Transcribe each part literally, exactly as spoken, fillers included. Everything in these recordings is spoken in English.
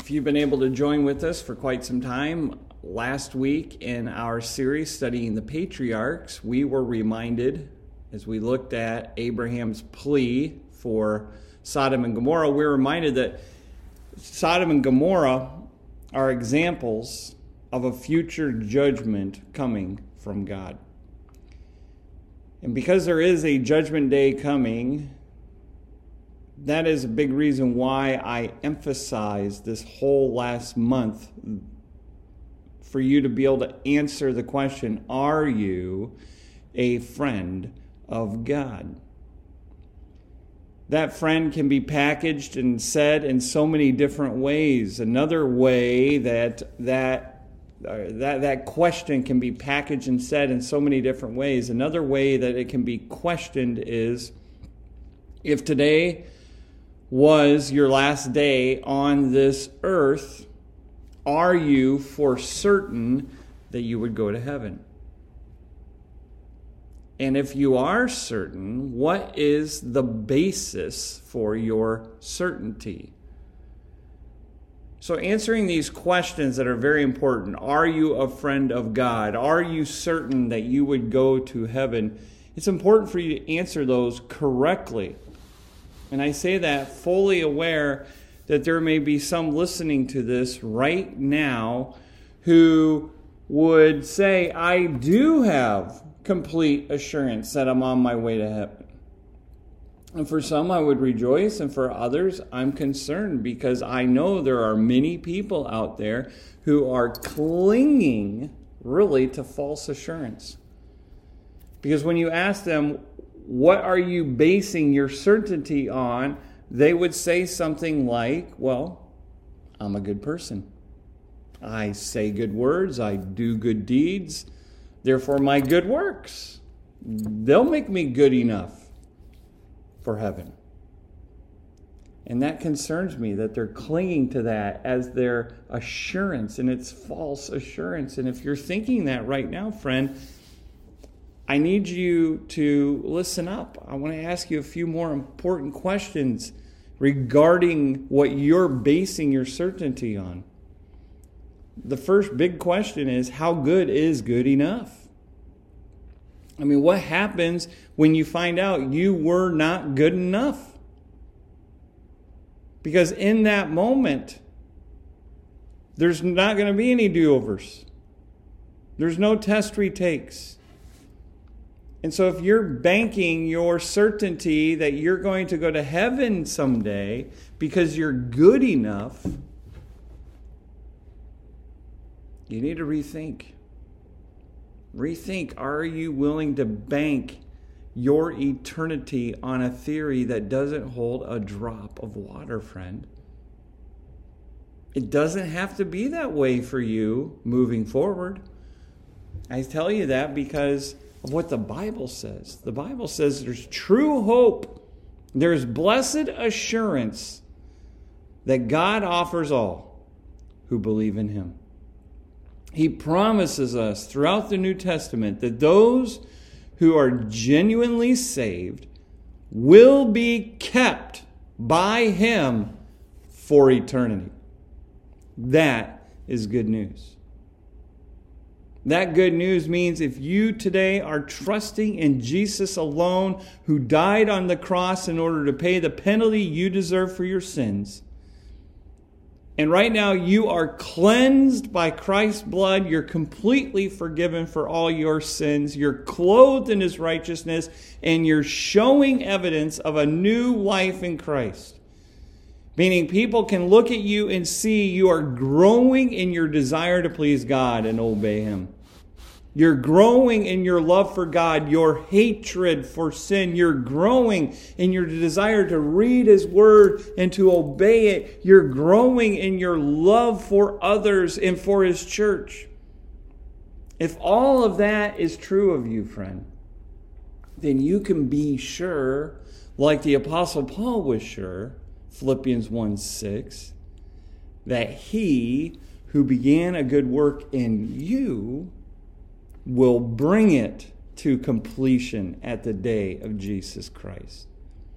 If you've been able to join with us for quite some time, last week in our series studying the patriarchs, we were reminded as we looked at Abraham's plea for Sodom and Gomorrah, we were reminded that Sodom and Gomorrah are examples of a future judgment coming from God. And because there is a judgment day coming, that is a big reason why I emphasized this whole last month for you to be able to answer the question, are you a friend of God? That friend can be packaged and said in so many different ways. Another way that that uh, that that question can be packaged and said in so many different ways. Another way that it can be questioned is, if today was your last day on this earth, are you for certain that you would go to heaven? And if you are certain, what is the basis for your certainty? So answering these questions that are very important, are you a friend of God? Are you certain that you would go to heaven? It's important for you to answer those correctly. And I say that fully aware that there may be some listening to this right now who would say, I do have complete assurance that I'm on my way to heaven. And for some, I would rejoice, and for others, I'm concerned because I know there are many people out there who are clinging really to false assurance. Because when you ask them, what are you basing your certainty on? They would say something like, well, I'm a good person. I say good words. I do good deeds. Therefore, my good works, they'll make me good enough for heaven. And that concerns me, that they're clinging to that as their assurance, and it's false assurance. And if you're thinking that right now, friend, I need you to listen up. I want to ask you a few more important questions regarding what you're basing your certainty on. The first big question is, how good is good enough? I mean, what happens when you find out you were not good enough? Because in that moment, there's not going to be any do-overs. There's no test retakes. And so if you're banking your certainty that you're going to go to heaven someday because you're good enough, you need to rethink. Rethink, are you willing to bank your eternity on a theory that doesn't hold a drop of water, friend? It doesn't have to be that way for you moving forward. I tell you that because of what the Bible says. The Bible says there's true hope. There's blessed assurance that God offers all who believe in Him. He promises us throughout the New Testament that those who are genuinely saved will be kept by Him for eternity. That is good news. That good news means if you today are trusting in Jesus alone, who died on the cross in order to pay the penalty you deserve for your sins, and right now you are cleansed by Christ's blood, you're completely forgiven for all your sins, you're clothed in His righteousness, and you're showing evidence of a new life in Christ. Meaning people can look at you and see you are growing in your desire to please God and obey Him. You're growing in your love for God, your hatred for sin. You're growing in your desire to read His Word and to obey it. You're growing in your love for others and for His church. If all of that is true of you, friend, then you can be sure, like the Apostle Paul was sure, Philippians one six, that He who began a good work in you will bring it to completion at the day of Jesus Christ.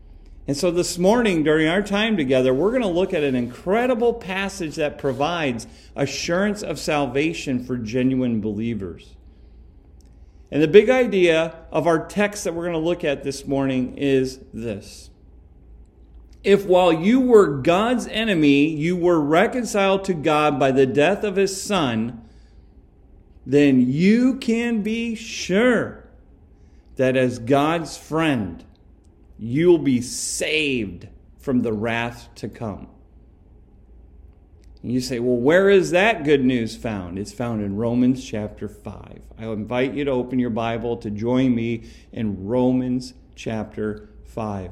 And so this morning, during our time together, we're going to look at an incredible passage that provides assurance of salvation for genuine believers. And the big idea of our text that we're going to look at this morning is this. If while you were God's enemy, you were reconciled to God by the death of His Son, then you can be sure that as God's friend, you'll be saved from the wrath to come. And you say, well, where is that good news found? It's found in Romans chapter five. I invite you to open your Bible to join me in Romans chapter five.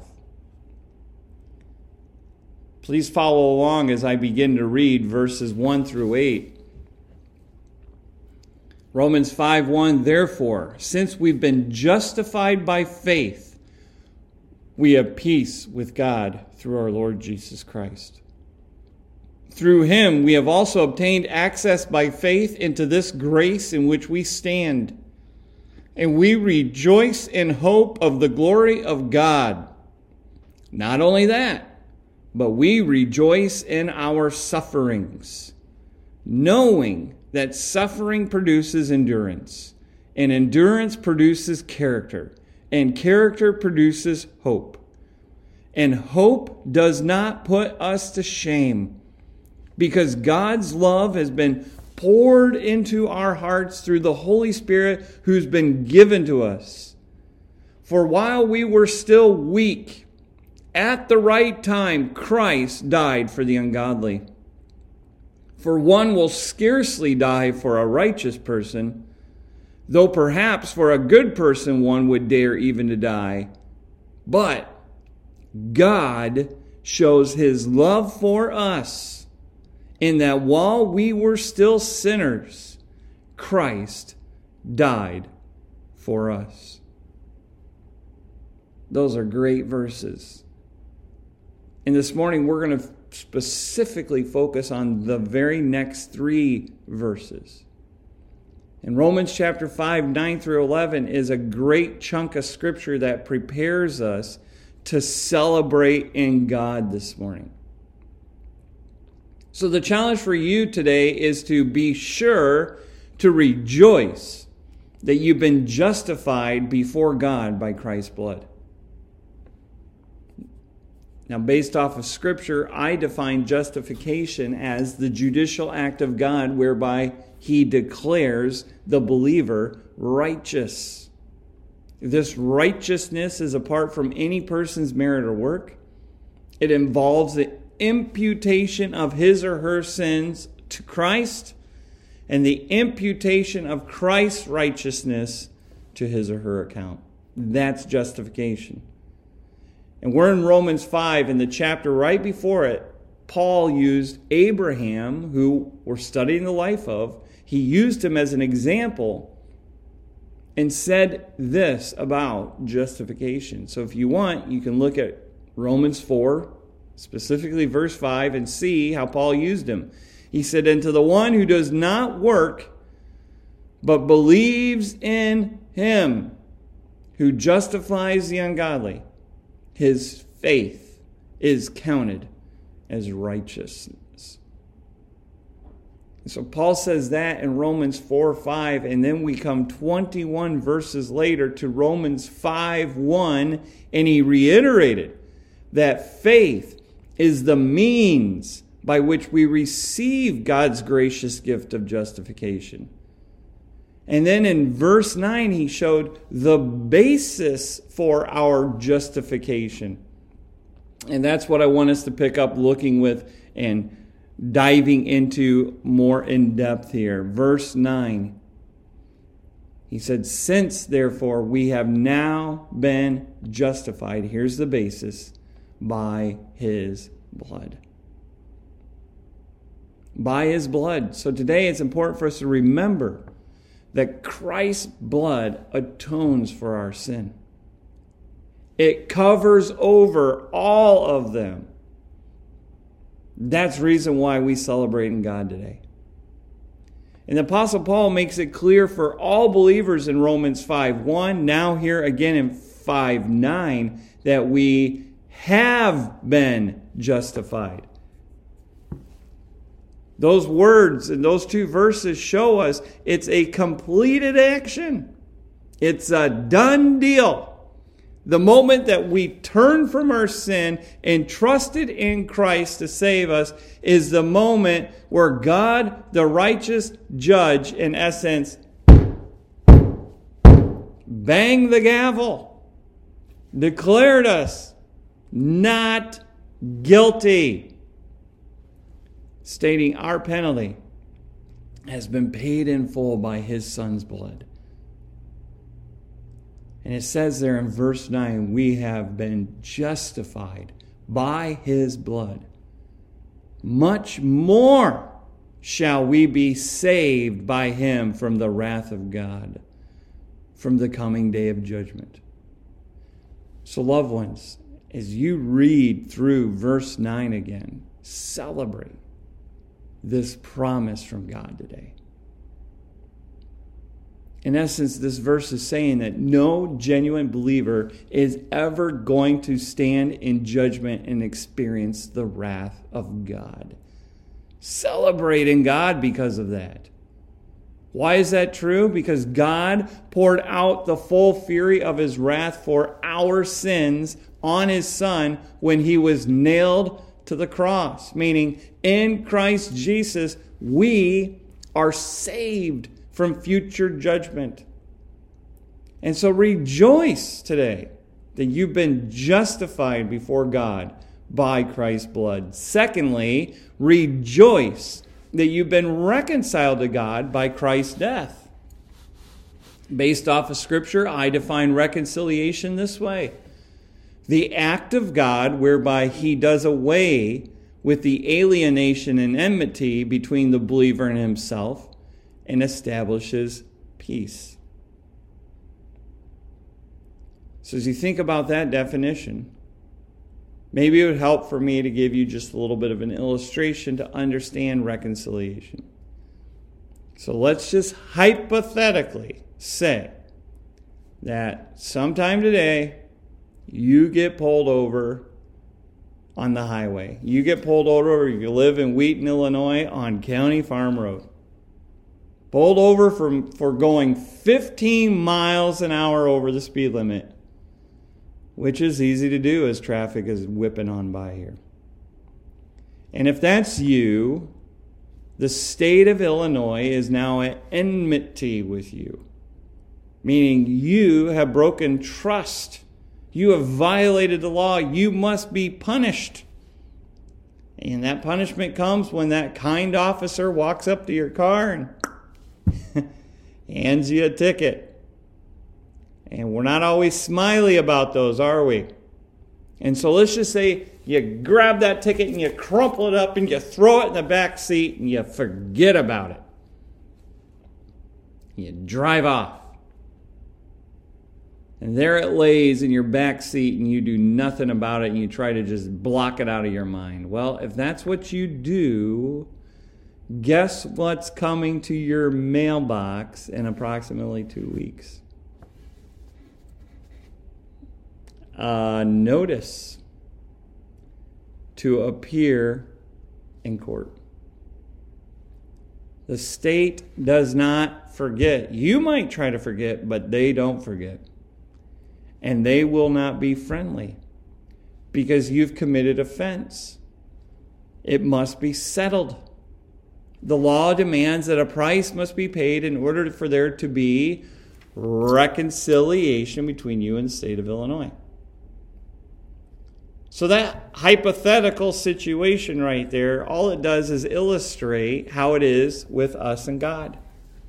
Please follow along as I begin to read verses one through eight. Romans five one, therefore, since we've been justified by faith, we have peace with God through our Lord Jesus Christ. Through Him, we have also obtained access by faith into this grace in which we stand. And we rejoice in hope of the glory of God. Not only that, but we rejoice in our sufferings, knowing that suffering produces endurance, and endurance produces character, and character produces hope. And hope does not put us to shame, because God's love has been poured into our hearts through the Holy Spirit who's been given to us. For while we were still weak, at the right time, Christ died for the ungodly. For one will scarcely die for a righteous person, though perhaps for a good person one would dare even to die. But God shows His love for us in that while we were still sinners, Christ died for us. Those are great verses. And this morning we're going to specifically focus on the very next three verses. And Romans chapter five, nine through eleven is a great chunk of scripture that prepares us to celebrate in God this morning. So the challenge for you today is to be sure to rejoice that you've been justified before God by Christ's blood. Now, based off of Scripture, I define justification as the judicial act of God whereby He declares the believer righteous. This righteousness is apart from any person's merit or work. It involves the imputation of his or her sins to Christ and the imputation of Christ's righteousness to his or her account. That's justification. And we're in Romans five, in the chapter right before it, Paul used Abraham, who we're studying the life of. He used him as an example and said this about justification. So if you want, you can look at Romans four, specifically verse five, and see how Paul used him. He said, "And to the one who does not work, but believes in Him who justifies the ungodly, his faith is counted as righteousness." So Paul says that in Romans four five, and then we come twenty-one verses later to Romans five one, and he reiterated that faith is the means by which we receive God's gracious gift of justification. And then in verse nine, he showed the basis for our justification. And that's what I want us to pick up looking with and diving into more in depth here. Verse nine. He said, "Since therefore we have now been justified," here's the basis, "by His blood." By His blood. So today it's important for us to remember that Christ's blood atones for our sin. It covers over all of them. That's the reason why we celebrate in God today. And the Apostle Paul makes it clear for all believers in Romans five one, now here again in five nine, that we have been justified. Those words and those two verses show us it's a completed action. It's a done deal. The moment that we turn from our sin and trusted in Christ to save us is the moment where God, the righteous judge, in essence, banged the gavel, declared us not guilty, stating our penalty has been paid in full by His Son's blood. And it says there in verse nine, we have been justified by His blood. Much more shall we be saved by Him from the wrath of God, from the coming day of judgment. So, loved ones, as you read through verse nine again, celebrate this promise from God today. In essence, this verse is saying that no genuine believer is ever going to stand in judgment and experience the wrath of God. Celebrate in God because of that. Why is that true? Because God poured out the full fury of His wrath for our sins on His Son when He was nailed to the cross. Meaning, in Christ Jesus, we are saved from future judgment. And so rejoice today that you've been justified before God by Christ's blood. Secondly, rejoice that you've been reconciled to God by Christ's death. Based off of Scripture, I define reconciliation this way: the act of God whereby He does away with the alienation and enmity between the believer and Himself and establishes peace. So as you think about that definition, maybe it would help for me to give you just a little bit of an illustration to understand reconciliation. So let's just hypothetically say that sometime today you get pulled over on the highway. You get pulled over, you live in Wheaton, Illinois, on County Farm Road. Pulled over for, for going fifteen miles an hour over the speed limit, which is easy to do as traffic is whipping on by here. And if that's you, the state of Illinois is now at enmity with you, meaning you have broken trust. You have violated the law. You must be punished. And that punishment comes when that kind officer walks up to your car and hands you a ticket. And we're not always smiley about those, are we? And so let's just say you grab that ticket and you crumple it up and you throw it in the back seat and you forget about it. You drive off. And there it lays in your back seat and you do nothing about it and you try to just block it out of your mind. Well, if that's what you do, guess what's coming to your mailbox in approximately two weeks? A notice to appear in court. The state does not forget. You might try to forget, but they don't forget. And they will not be friendly because you've committed offense. It must be settled. The law demands that a price must be paid in order for there to be reconciliation between you and the state of Illinois. So that hypothetical situation right there, all it does is illustrate how it is with us and God.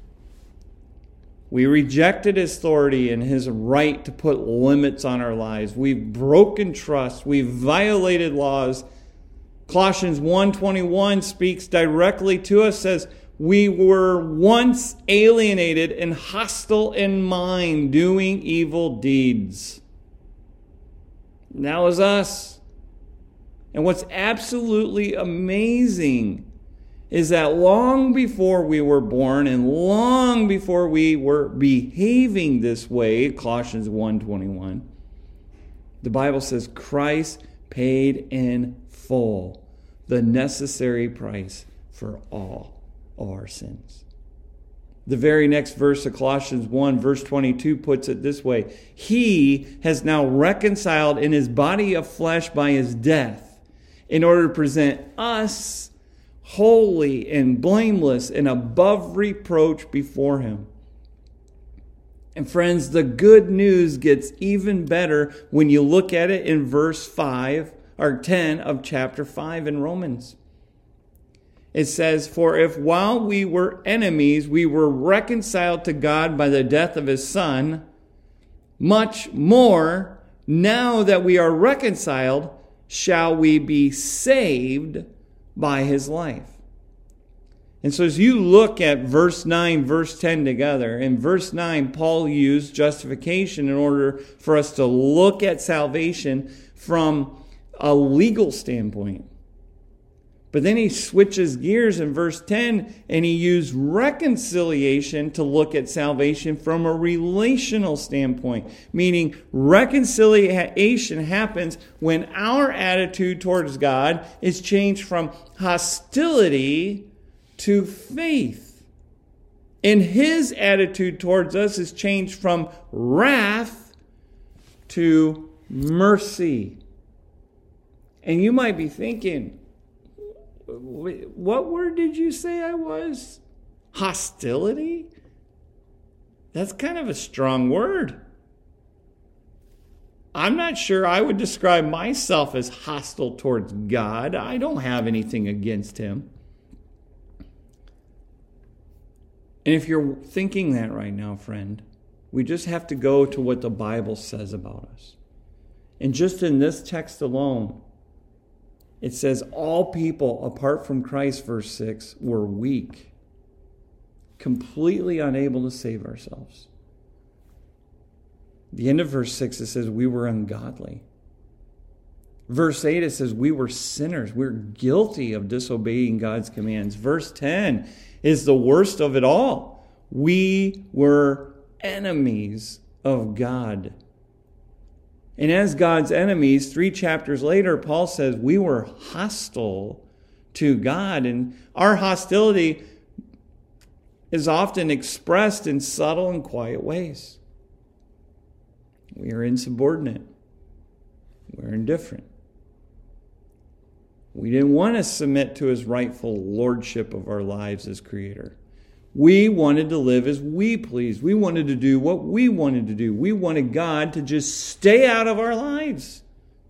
We rejected His authority and His right to put limits on our lives. We've broken trust. We've violated laws. Colossians one twenty-one speaks directly to us, says, we were once alienated and hostile in mind, doing evil deeds. And that was us. And what's absolutely amazing is that long before we were born and long before we were behaving this way, Colossians one twenty-one, the Bible says Christ paid in full the necessary price for all of our sins. The very next verse of Colossians one, verse twenty-two puts it this way. He has now reconciled in his body of flesh by his death in order to present us holy and blameless and above reproach before him. And friends, the good news gets even better when you look at it in verse five or ten of chapter five in Romans. It says, for if while we were enemies, we were reconciled to God by the death of his Son, much more, now that we are reconciled, shall we be saved by his life. And so as you look at verse nine, verse ten together, in verse nine, Paul used justification in order for us to look at salvation from a legal standpoint. But then he switches gears in verse ten and he used reconciliation to look at salvation from a relational standpoint. Meaning reconciliation happens when our attitude towards God is changed from hostility to faith. And his attitude towards us is changed from wrath to mercy. And you might be thinking, what word did you say I was? Hostility? That's kind of a strong word. I'm not sure I would describe myself as hostile towards God. I don't have anything against him. And if you're thinking that right now, friend, we just have to go to what the Bible says about us. And just in this text alone, it says all people apart from Christ, verse six, were weak, completely unable to save ourselves. The end of verse six, it says we were ungodly. Verse eight, it says we were sinners. We're guilty of disobeying God's commands. Verse ten is the worst of it all. We were enemies of God. And as God's enemies, three chapters later, Paul says we were hostile to God. And our hostility is often expressed in subtle and quiet ways. We are insubordinate. We're indifferent. We didn't want to submit to his rightful lordship of our lives as creator. We wanted to live as we pleased. We wanted to do what we wanted to do. We wanted God to just stay out of our lives.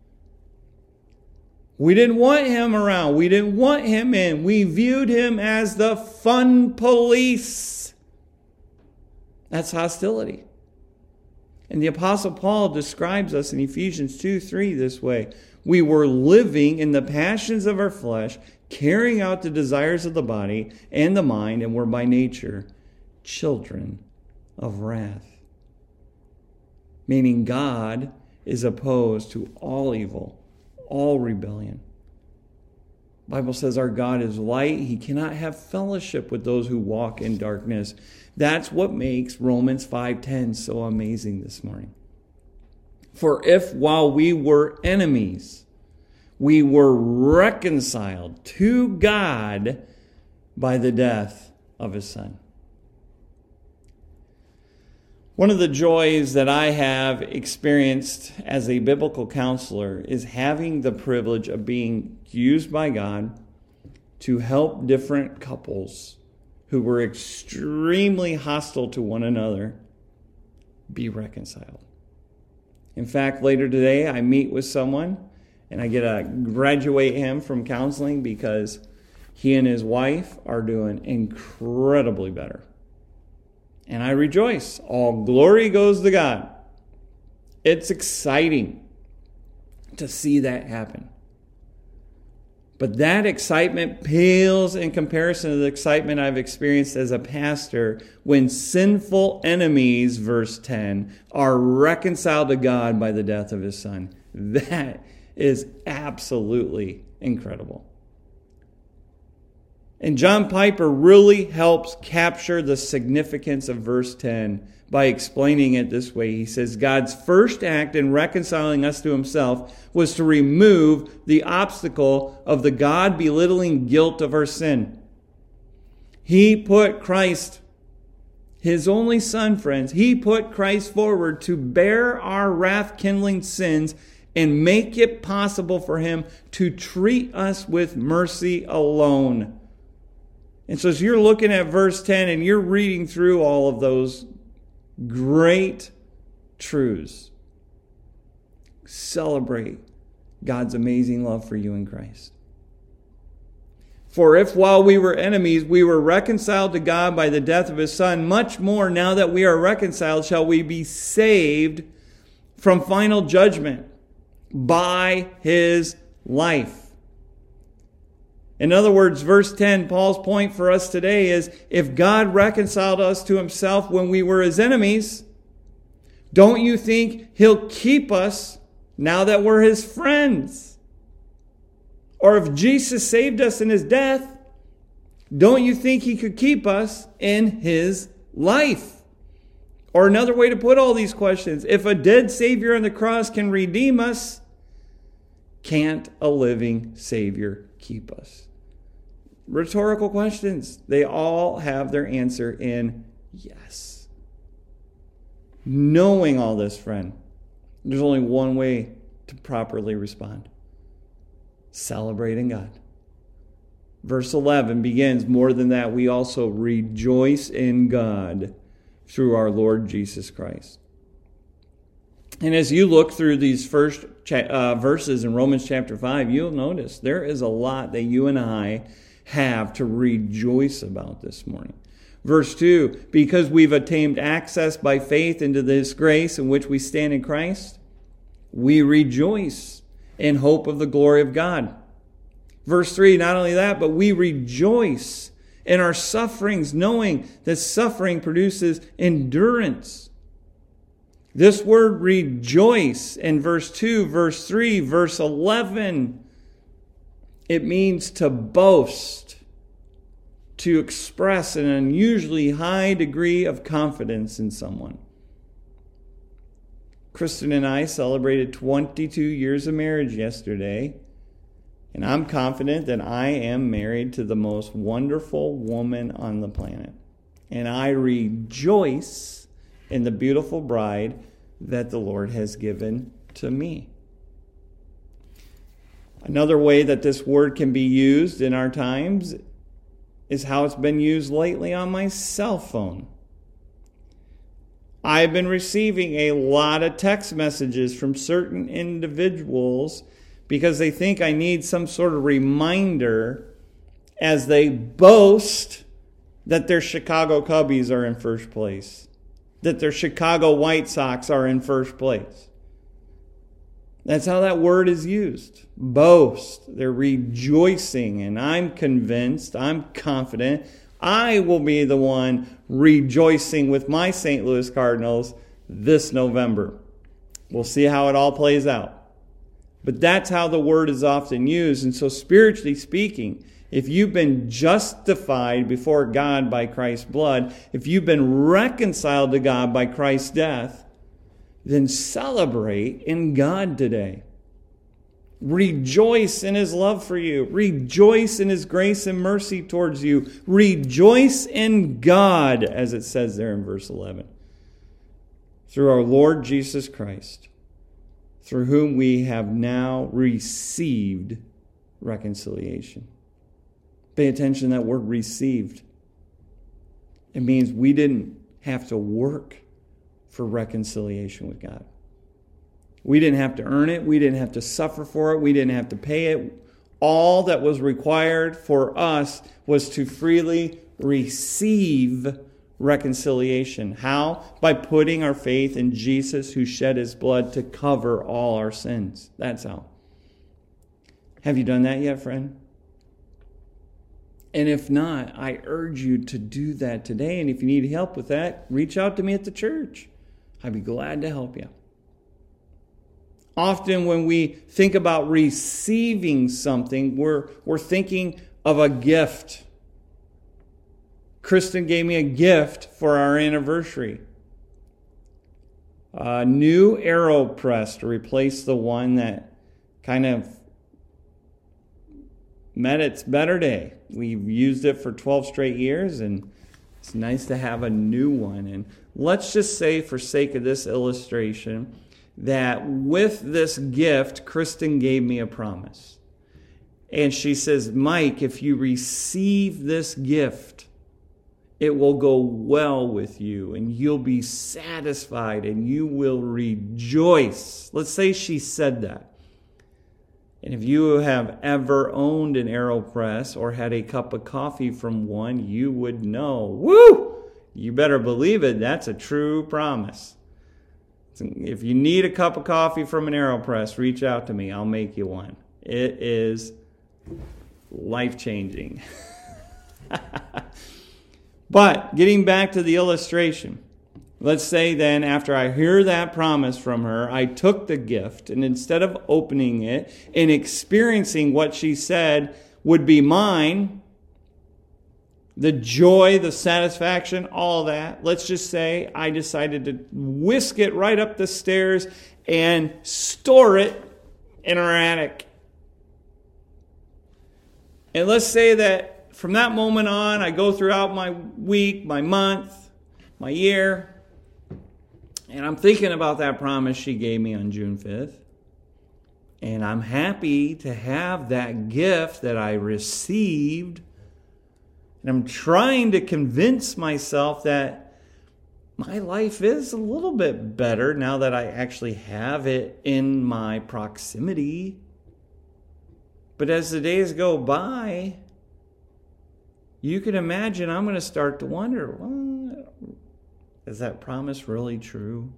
We didn't want him around. We didn't want him in. We viewed him as the fun police. That's hostility. And the Apostle Paul describes us in Ephesians two three this way. We were living in the passions of our flesh, carrying out the desires of the body and the mind, and were by nature children of wrath. Meaning God is opposed to all evil, all rebellion. The Bible says our God is light. He cannot have fellowship with those who walk in darkness. That's what makes Romans five ten so amazing this morning. For if while we were enemies, we were reconciled to God by the death of his Son. One of the joys that I have experienced as a biblical counselor is having the privilege of being used by God to help different couples who were extremely hostile to one another be reconciled. In fact, later today, I meet with someone and I get to graduate him from counseling because he and his wife are doing incredibly better. And I rejoice. All glory goes to God. It's exciting to see that happen. But that excitement pales in comparison to the excitement I've experienced as a pastor when sinful enemies, verse ten, are reconciled to God by the death of his Son. That is absolutely incredible. And John Piper really helps capture the significance of verse ten by explaining it this way. He says, God's first act in reconciling us to himself was to remove the obstacle of the God-belittling guilt of our sin. He put Christ, his only Son, friends, he put Christ forward to bear our wrath-kindling sins and make it possible for him to treat us with mercy alone. And so as you're looking at verse ten and you're reading through all of those great truths, celebrate God's amazing love for you in Christ. For if while we were enemies, we were reconciled to God by the death of his Son, much more now that we are reconciled shall we be saved from final judgment by his life. In other words, verse ten, Paul's point for us today is, if God reconciled us to himself when we were his enemies, don't you think he'll keep us now that we're his friends? Or if Jesus saved us in his death, don't you think he could keep us in his life? Or another way to put all these questions, if a dead Savior on the cross can redeem us, can't a living Savior keep us? Rhetorical questions. They all have their answer in yes. Knowing all this, friend, there's only one way to properly respond. Celebrating God. Verse eleven begins, more than that, we also rejoice in God through our Lord Jesus Christ. And as you look through these first uh, verses in Romans chapter five, you'll notice there is a lot that you and I have to rejoice about this morning. Verse two, because we've attained access by faith into this grace in which we stand in Christ, we rejoice in hope of the glory of God. Verse three, not only that, but we rejoice in our sufferings, knowing that suffering produces endurance. This word rejoice in verse two, verse three, verse eleven, it means to boast, to express an unusually high degree of confidence in someone. Kristen and I celebrated twenty-two years of marriage yesterday, and I'm confident that I am married to the most wonderful woman on the planet. And I rejoice in the beautiful bride that the Lord has given to me. Another way that this word can be used in our times is how it's been used lately on my cell phone. I've been receiving a lot of text messages from certain individuals because they think I need some sort of reminder as they boast that their Chicago Cubbies are in first place, that their Chicago White Sox are in first place. That's how that word is used. Boast. They're rejoicing. And I'm convinced, I'm confident, I will be the one rejoicing with my Saint Louis Cardinals this November. We'll see how it all plays out. But that's how the word is often used. And so spiritually speaking, if you've been justified before God by Christ's blood, if you've been reconciled to God by Christ's death, then celebrate in God today. Rejoice in his love for you. Rejoice in his grace and mercy towards you. Rejoice in God, as it says there in verse eleven. Through our Lord Jesus Christ, through whom we have now received reconciliation. Pay attention to that word received. It means we didn't have to work for reconciliation with God. We didn't have to earn it. We didn't have to suffer for it. We didn't have to pay it. All that was required for us was to freely receive reconciliation. How? By putting our faith in Jesus, who shed his blood to cover all our sins. That's how. Have you done that yet, friend? And if not, I urge you to do that today. And if you need help with that, reach out to me at the church. I'd be glad to help you. Often when we think about receiving something, we're, we're thinking of a gift. Kristen gave me a gift for our anniversary. A new AeroPress to replace the one that kind of met its better day. We've used it for twelve straight years, and it's nice to have a new one. And let's just say, for sake of this illustration, that with this gift, Kristen gave me a promise. And she says, Mike, if you receive this gift, it will go well with you, and you'll be satisfied, and you will rejoice. Let's say she said that. And if you have ever owned an AeroPress or had a cup of coffee from one, you would know, woo, you better believe it, that's a true promise. If you need a cup of coffee from an AeroPress, reach out to me. I'll make you one. It is life-changing. But getting back to the illustration, let's say then after I hear that promise from her, I took the gift, and instead of opening it and experiencing what she said would be mine, the joy, the satisfaction, all that, let's just say I decided to whisk it right up the stairs and store it in our attic. And let's say that from that moment on, I go throughout my week, my month, my year, and I'm thinking about that promise she gave me on June fifth. And I'm happy to have that gift that I received. And I'm trying to convince myself that my life is a little bit better now that I actually have it in my proximity. But as the days go by, you can imagine I'm going to start to wonder, well, is that promise really true?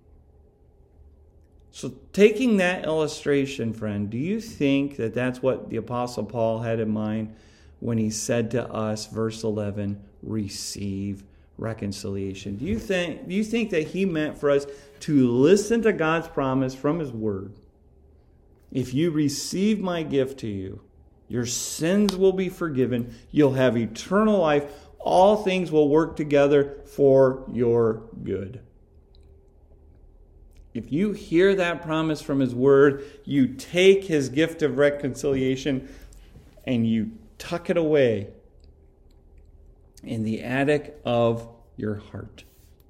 So taking that illustration, friend, do you think that that's what the Apostle Paul had in mind when he said to us, verse eleven, receive reconciliation? Do you think, do you think that he meant for us to listen to God's promise from his word? If you receive my gift to you, your sins will be forgiven. You'll have eternal life. All things will work together for your good. If you hear that promise from his word, you take his gift of reconciliation and you tuck it away in the attic of your heart.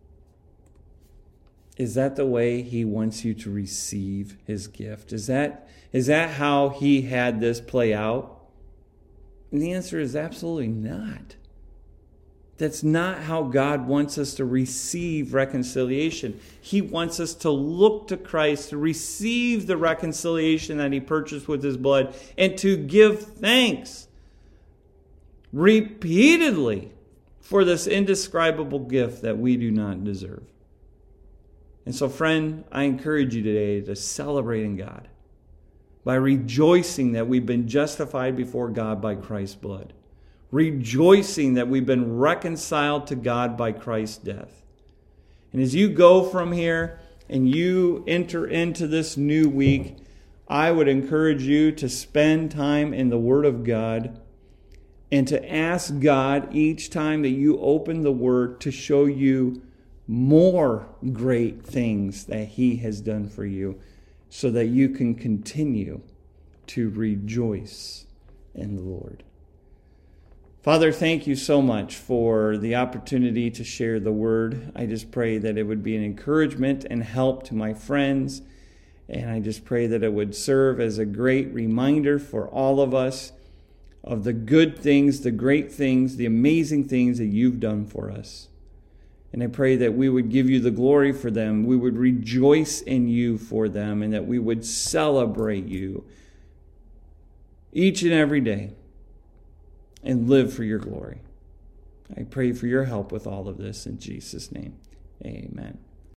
Is that the way he wants you to receive his gift? Is that, is that how he had this play out? And the answer is absolutely not. That's not how God wants us to receive reconciliation. He wants us to look to Christ, to receive the reconciliation that he purchased with his blood, and to give thanks repeatedly for this indescribable gift that we do not deserve. And so, friend, I encourage you today to celebrate in God by rejoicing that we've been justified before God by Christ's blood. Rejoicing that we've been reconciled to God by Christ's death. And as you go from here and you enter into this new week, I would encourage you to spend time in the Word of God and to ask God each time that you open the Word to show you more great things that he has done for you so that you can continue to rejoice in the Lord. Father, thank you so much for the opportunity to share the word. I just pray that it would be an encouragement and help to my friends. And I just pray that it would serve as a great reminder for all of us of the good things, the great things, the amazing things that you've done for us. And I pray that we would give you the glory for them. We would rejoice in you for them, and that we would celebrate you each and every day and live for your glory. I pray for your help with all of this in Jesus' name. Amen.